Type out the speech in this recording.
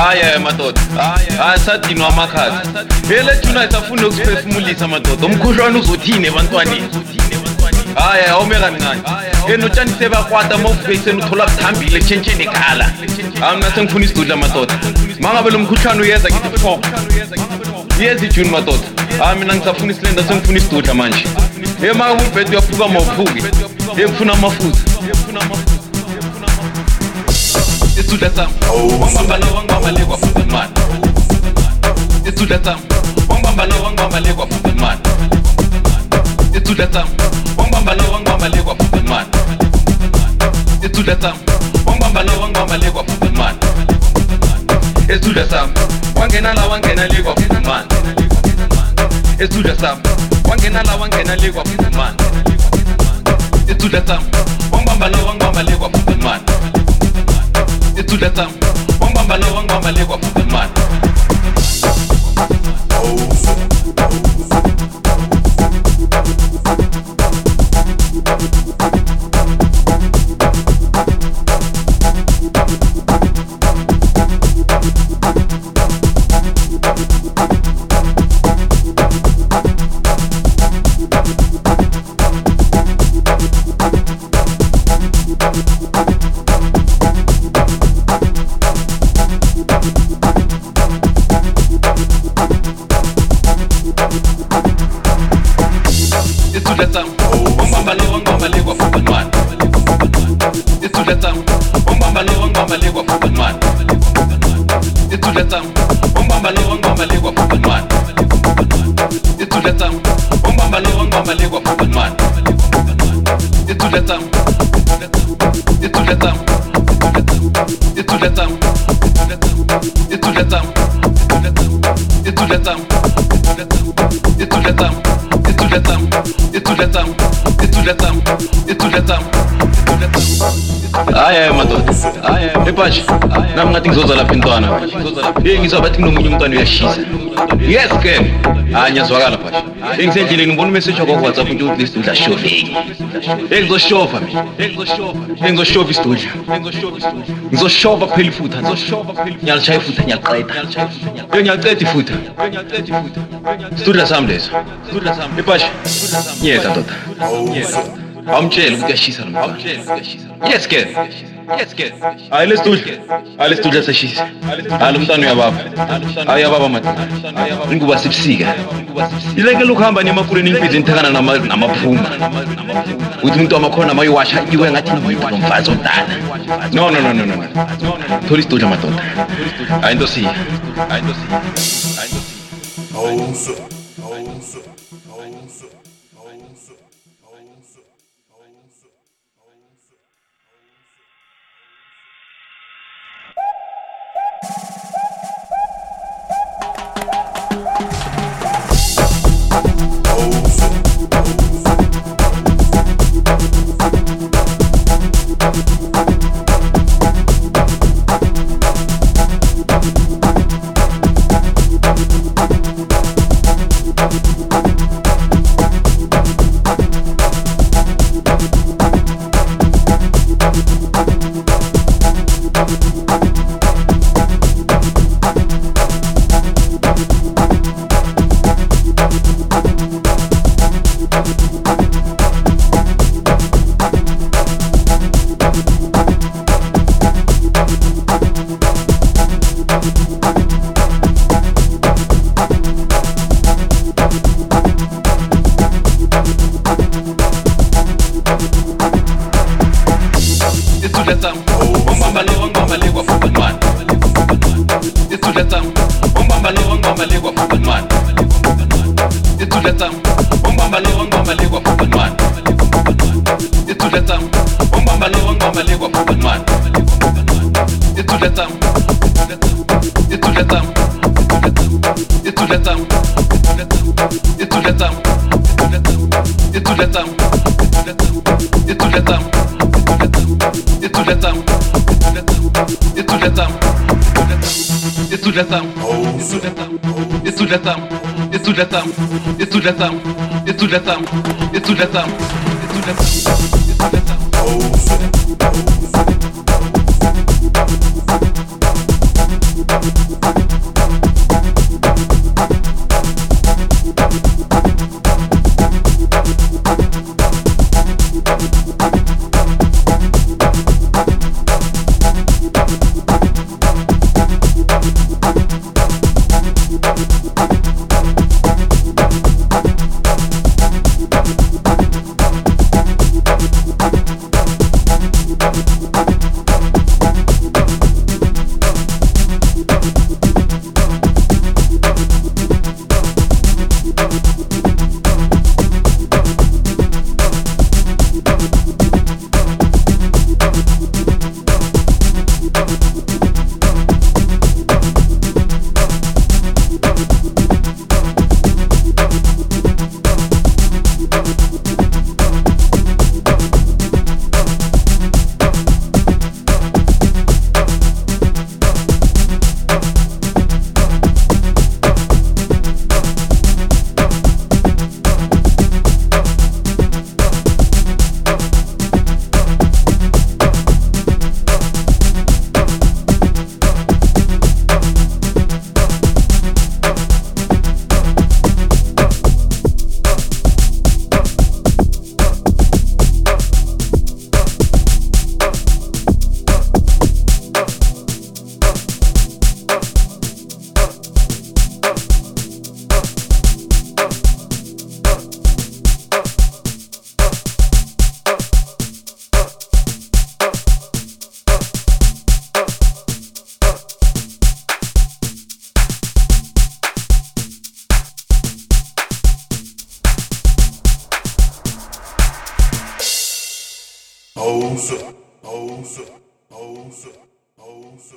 Haya madoda. Asadinwa amakhathi. Hele thina isafuna ukuphefumulisa madoda. Umkhuhlwane uzothini ebantwaneni? Haya awumeka kancane. Enotshani sebakwata mawufeyiseni uthola kuthambile tshentsheni ekhala. Mina sengifuna isidudla madoda. Mangabe lo mkhuhlwane uyeza ngithi fuck. Yezi June madoda. Mina ngisafuna isilenda sengifuna isidudla manje. Maka ubhedu uyaphuka mawuphuki. Ngifuna amafutha. Isudla sami. Wangibamba le kwafuza imali. Isudla sami. Wangibamba le kwafuza imali. Isudla sami. Wangibamba le kwafuza imali. Isudla sami. Wangibamba le kwafuza imali. Isudla sami. Wangena le kwafuza imali. Isudla sami. Wangena le kwafuza imali. Isudla sami. Wangibamba le kwafuza imali. Isudla sami. Wangibamba le kwafuza imali. Haya madoda. Epashi. Nami ngathi ngizoza lapha intwana. Ngizoba thi nomunye umntwana uyashisa. Yes ke. Nyazwakala phasha. Ngisendleleni ngibona message wakho WhatsApp ukuthi uthi isidudla shofeki. Ngizoshofa mina. Ngizoshofa isidudla. Ngizoshofa kuphela ifutha. Ngiyalishaya ifutha ngiyaqeda. Ngiyaqeda ifutha. Isidudla sami leso. Epashi. Yes doda. Amtshela ukuthi uyashisa lo mntwana. Yes ke. Let's sashisa. Lo mntwana uyababa. Ayababa madoda. Inguba sibusika. Ileke lokuhamba nemakuleni imphizi nithekana namaphuma. Uthi umuntu wamakhona mayiwasha iwe ngathi nomuntu nomfazi omdala. No. Thola isidudla madoda. Hayi into siya. Hose, hose, hose, hose.